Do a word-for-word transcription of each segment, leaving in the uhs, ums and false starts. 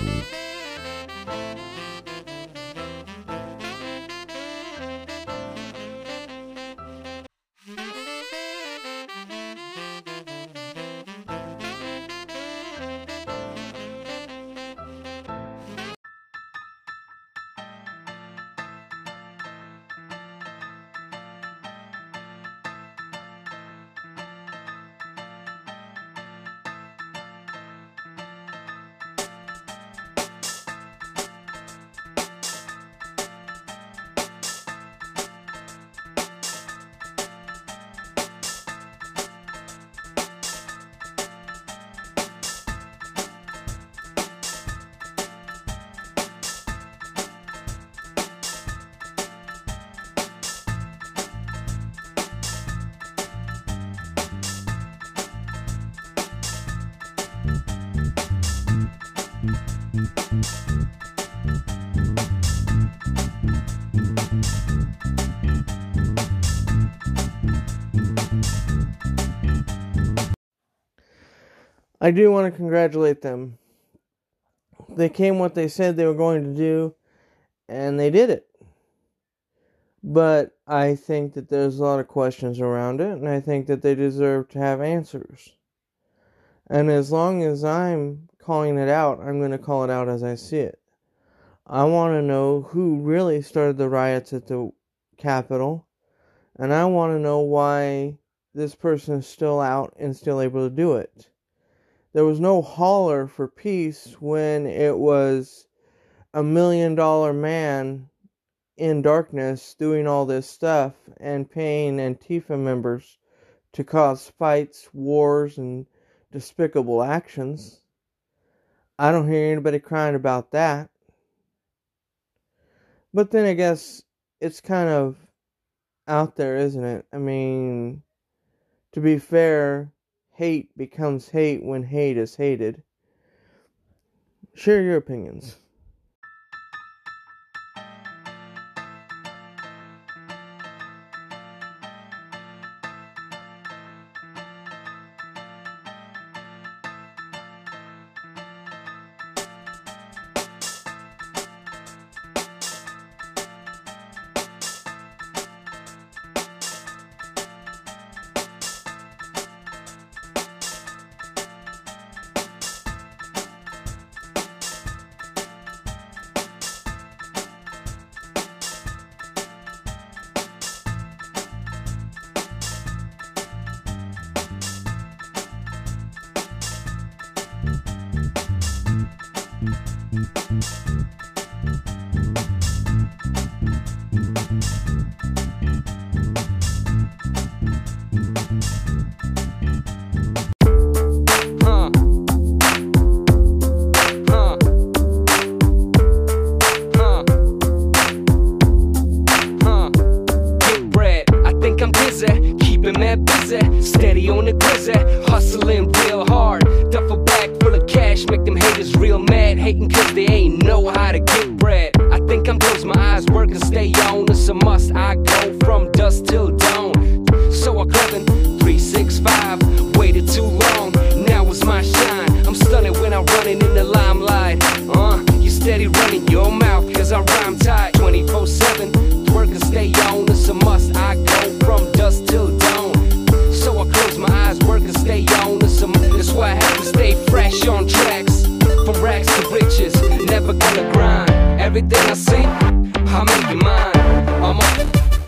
I do want to congratulate them. They came what they said they were going to do, and they did it. But I think that there's a lot of questions around it, and I think that they deserve to have answers. And as long as I'm calling it out, I'm going to call it out as I see it. I want to know who really started the riots at the Capitol, and I want to know why this person is still out and still able to do it. There was no holler for peace when it was a million dollar man in darkness doing all this stuff and paying Antifa members to cause fights, wars, and despicable actions. I don't hear anybody crying about that. But then I guess it's kind of out there, isn't it? I mean, to be fair, hate becomes hate when hate is hated. Share your opinions. Steady on the grizzly, hustling real hard. Duffel bag full of cash, make them haters real mad. Hating cause they ain't know how to get bread. I think I'm close my eyes, work and stay on. It's a must, I go from dusk till dawn. So I clubbing three six five, waited too long, now it's my shine. I'm stunning when I'm running in the limelight. Uh, you steady running your mouth cause I rhyme tight. twenty-four seven, work and stay on. It's a must, I go from dusk till dawn. So I close my eyes, work and stay on. It's a, that's why I have to stay fresh on tracks. From rags to riches, never gonna grind. Everything I see, I make it mine. I'm a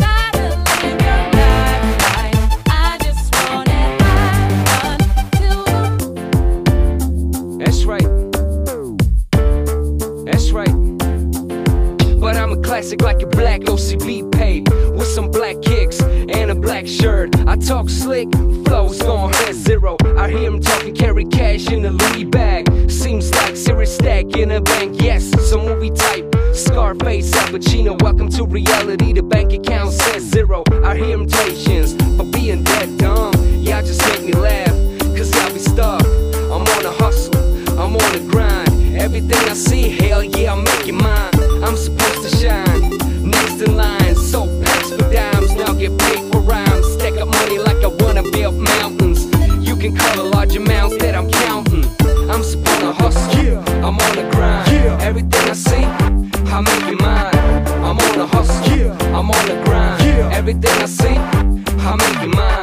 classic like a black O C B pape with some black kicks and a black shirt. I talk slick, flows gon' hit zero. I hear him talking, carry cash in a Louis bag. Seems like serious stack in a bank, yes, it's a movie type. Scarface, Al Pacino, welcome to reality. The bank account says zero. I hear him patience for being that dumb. Y'all just make me laugh, cause y'all be stuck. I'm on a hustle, I'm on a grind. Everything I see, hell yeah, I'm making mine. I'm supposed to shine, next in line. So packs for dimes, now get paid for rhymes. Stack up money like I wanna build mountains. You can call a large amounts that I'm counting. I'm supposed to hustle, I'm on the grind. everything I see, I make it mine.